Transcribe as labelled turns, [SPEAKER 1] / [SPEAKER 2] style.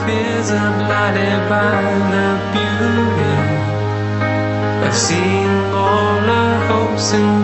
[SPEAKER 1] fears are blinded by the beauty of seeing all our hopes and